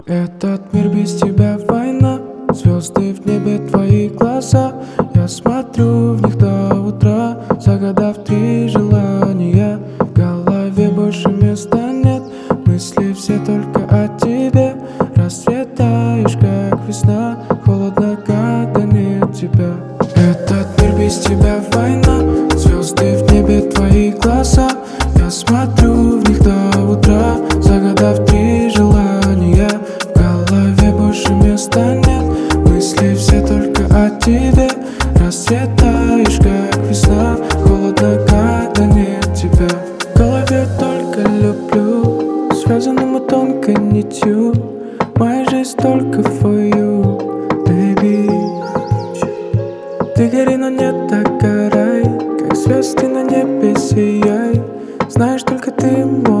Этот мир без тебя война. Звезды в небе, твои глаза. Я смотрю в них до утра, загадав 3 желания. В голове больше места нет, мысли все только о тебе. Расцветаешь, как весна, холодно, когда нет тебя. Этот мир без тебя война. Звезды в небе, твои глаза. Я смотрю в них до утра, загадав 3 желания. В голове больше места нет, мысли все только о тебе. Расцветаешь, как весна, холодно, когда нет тебя. В голове только люблю, связаны мы тонкой нитью. Моя жизнь только for you, baby. Ты гори, но не догорай, как звезды на небе сияй. Знаешь, только ты мой.